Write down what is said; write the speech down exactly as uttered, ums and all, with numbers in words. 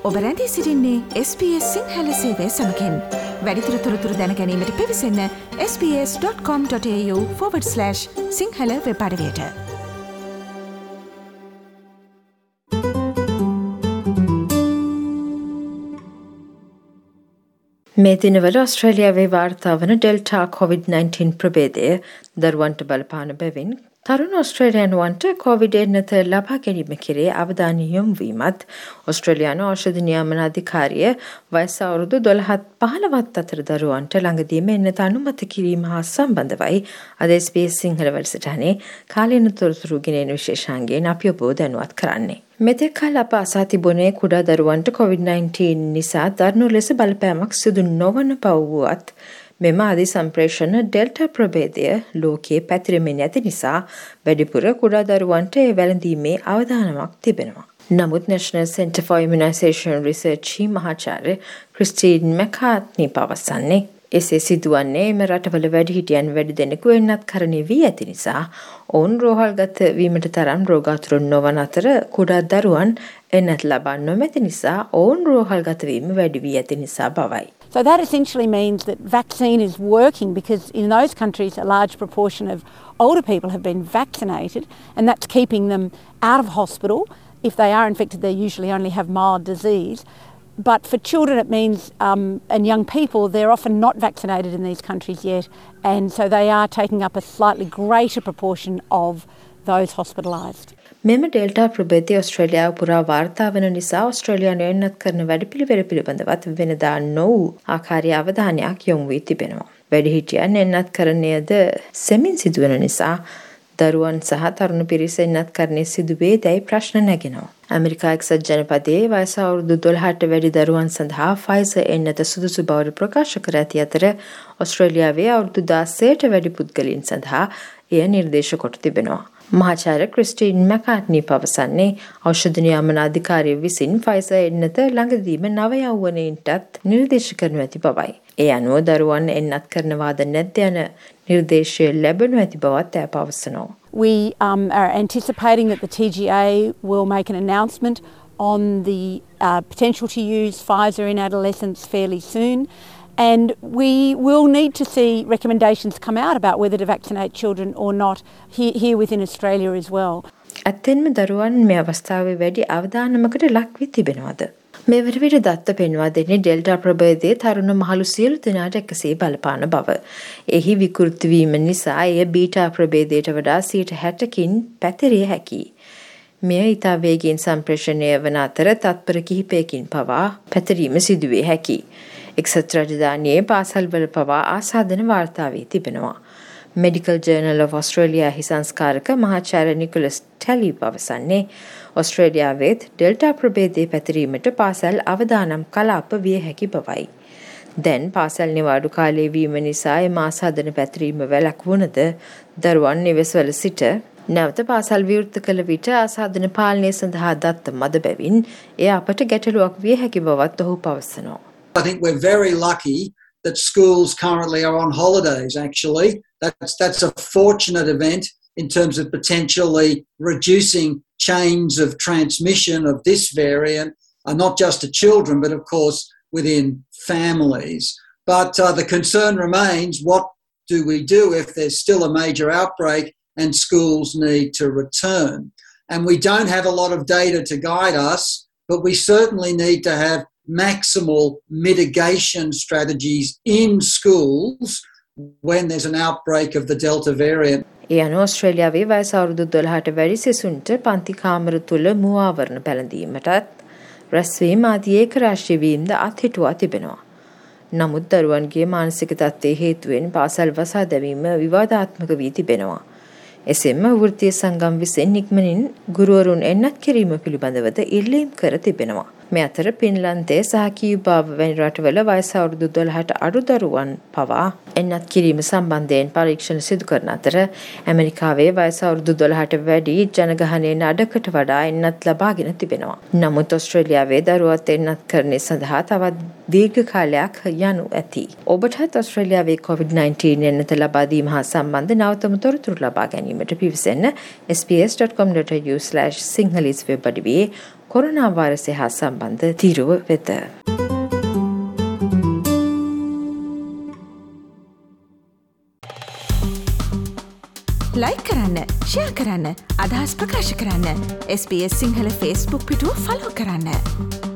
ඔබ රැඳී සිටින්නේ එස් බී එස් සිංහල සේවය සමඟින්. වැඩිදුර තොරතුරු දැන ගැනීමට පිවිසන්න S B S dot com dot AU forward slash Sinhala web අඩවියට. මේ දිනවල ඔස්ට්‍රේලියාවේ වාර්තා වන ඩෙල්ටා කොවිඩ් නයින්ටීන් ප්‍රභේදය දරුවන්ට බලපාන බැවින් තරුණ ඔස්ට්‍රේලියානුවන්ට කොවිඩ් එන්නත ලබා ගැනීම කෙරේ අවධානය යොමු වීමත් ඔස්ට්‍රේලියානු ඖෂධ නියාමන අධිකාරිය වයස අවුරුදු දොළහත් පහළොවත් අතර දරුවන්ට ළඟදීම එන්නත අනුමත කිරීම හා සම්බන්ධවයි අද එස් බී එස් සිංහල වැඩසටහනේ කාලීන තොරතුරු ගෙනෙන විශේෂාංගයෙන් අපි ඔබව දැනුවත් කරන්නේ. මෙතෙක් කල අප අසා තිබුණේ කුඩා දරුවන්ට කොවිඩ් නයින්ටීන් නිසා දරුණු ලෙස බලපෑමක් සිදු නොවන බව වුවත් මෙම අධි සම්ප්‍රේෂණ ඩෙල්ටා ප්‍රභේදය ලෝකයේ පැතිරෙමින් ඇති නිසා වැඩිපුර කුඩා දරුවන්ට ඒ වැළඳීමේ අවධානමක් තිබෙනවා. නමුත් National Centre for Immunisation Research මහාචාර්ය ක්‍රිස්ටීන් මැකාර්ට්නි පවසන්නේ එසේ සිදුවන්නේ එම රටවල වැඩිහිටියන් වැඩි දෙනෙකු එන්නත් කරණය වී ඇති නිසා ඔවුන් රෝහල්ගත වීමට තරම් රෝගාතුර නොවන අතර කුඩා දරුවන් එන්නත් ලබා නොමැති නිසා ඔවුන් රෝහල්ගත වීම වැඩි වී ඇති නිසා බවයි. So that essentially means that vaccine is working because in those countries a large proportion of older people have been vaccinated and that's keeping them out of hospital. If they are infected, they usually only have mild disease. But for children it means, um, and young people, they're often not vaccinated in these countries yet, and so they are taking up a slightly greater proportion of those hospitalised. මෙම Delta ප්‍රභේදය ඔස්ට්‍රේලියාව පුරා වාර්තා වන නිසා ඔස්ට්‍රේලියානු එන්නත් කරන වැඩපිළිවෙල පිළිබඳවත් වෙනදා නොවූ ආකාරයේ අවධානයක් යොමු වී තිබෙනවා. වැඩිහිටියන් එන්නත් කරන්නේද සෙමින් සිදුවන නිසා දරුවන් සහ තරුණ පිරිස එන්නත් කරන්නේ සිදුවේදැයි ප්‍රශ්න නැගෙනවා. ඇමරිකා එක්සත් ජනපදයේ වයස අවුරුදු දොළහට වැඩි දරුවන් සඳහා ෆයිසර් එන්නත සුදුසු බවට ප්‍රකාශ කර ඇති අතර ඔස්ට්‍රේලියාවේ අවුරුදු දාසයට වැඩි පුද්ගලයන් සඳහා එය නිර්දේශ කොට තිබෙනවා. මහාචාර්ය ක්‍රිස්ටීන් මැකාර්ට්නි පවසන්නේ ඖෂධ නියාමන අධිකාරිය විසින් ෆයිසර් එන්නත ළඟදීම නව යෞවනයින්ටත් නිර්දේශ කරනු ඇති බවයි. ඒ අනුව දරුවන් එන්නත් කරනවාද නැද්ද යන නිර්දේශය ලැබෙනු ඇති බවත් ඇය පවසනවා. We um, are anticipating that the T G A will make an announcement on the uh, potential to use Pfizer in adolescents fairly soon. And we will need to see recommendations come out about whether to vaccinate children or not here, here within Australia as well. ඇත්තෙන්ම දරුවන් මේ අවස්ථාවේ වැඩි අවධානමකට ලක් වී තිබෙනවද? මේ වර විට දත්ත පෙන්වා දෙන්නේ ඩෙල්ටා ප්‍රභේදයේ තරුණ මහලු සියලු දෙනාට එකසේ බලපාන බව. එහි විකෘති වීම නිසා එය බීටා ප්‍රභේදයට වඩා සියයට හැටකින් පැතිරිය හැකියි. මෙය ඉතා වේගයෙන් සම්ප්‍රේෂණය වන අතර තත්පර කිහිපයකින් පවා පැතිරීම සිදුවේ හැකියි. එක්සත් රාජධානියේ පාසල්වල පවා ආසාදන වාර්තා වී තිබෙනවා. Medical Journal of Australia හි සංස්කාරක මහාචාර්ය නිකොලස් ටැලි පවසන්නේ ඔස්ට්‍රේලියාවේත් ඩෙල්ටා ප්‍රභේදයේ පැතිරීමට පාසල් අවදානම් කලාප විය හැකි බවයි. දැන් පාසල් නිවාඩු කාලයේ වීම නිසා එම ආසාදන පැතිරීම වැළැක්වුණද දරුවන් නිවෙස්වල සිට නැවත පාසල් විවෘත කළ විට ආසාදන පාලනය සඳහා දත්ත මද බැවින් එය අපට ගැටලුවක් විය හැකි බවත් ඔහු පවසනවා. I think we're very lucky that schools currently are on holidays, actually. That's, that's a fortunate event in terms of potentially reducing chains of transmission of this variant, uh, not just to children, but of course within families. But uh, the concern remains, what do we do if there's still a major outbreak and schools need to return? And we don't have a lot of data to guide us, but we certainly need to have maximal mitigation strategies in schools when there's an outbreak of the Delta variant. ඒ අනුව ඔස්ට්‍රේලියාවේ වයස අවුරුදු දොළහට වැඩි සිසුන්ට පන්ති කාමර තුළ මුවාවරණ පැළඳීමටත් රැස්වීම ආදී ඒකරාශී වීමද අත්හිටුවා තිබෙනවා. නමුත් දරුවන්ගේ මානසික තත්ත්වයේ හේතුවෙන් පාසල් වසා දැමීම විවාදාත්මක වී තිබෙනවා. එසේම වෘත්තීය සංගම් විසින් ඉක්මනින් ගුරුවරුන් එන්නත් කිරීම පිළිබඳවද ඉල්ලීම් කර තිබෙනවා. මේ අතර පින්ලන්තයේ සහ කියුබාව වැනි රටවල වයස අවුරුදු දොළහට අඩු දරුවන් පවා එන්නත් කිරීම සම්බන්ධයෙන් පරීක්ෂණ සිදු කරන අතර ඇමරිකාවේ වයස අවුරුදු දොළහට වැඩි ජනගහනයෙන් අඩකට වඩා එන්නත් ලබාගෙන තිබෙනවා. නමුත් ඔස්ට්‍රේලියාවේ දරුවත් එන්නත් කරන්නේ සඳහා තවත් දීර්ඝ කාලයක් යනු ඇති. ඔබටත් ඔස්ට්‍රේලියාවේ කොවිඩ් නයින්ටීන් එන්නත ලබා දීම හා සම්බන්ධ නවතම තොරතුරු ලබා ගැනීමට පිවිසෙන්න S B S dot com dot AU slash Sinhalese web අඩවියේ කොරෝනා වෛරසය හා සම්බන්ධ තීරුව වෙත. ලයික් කරන්න, ෂෙයා කරන්න, අදහස් ප්‍රකාශ කරන්න. S B S Sinhala Facebook පිටුව ෆලෝ කරන්න.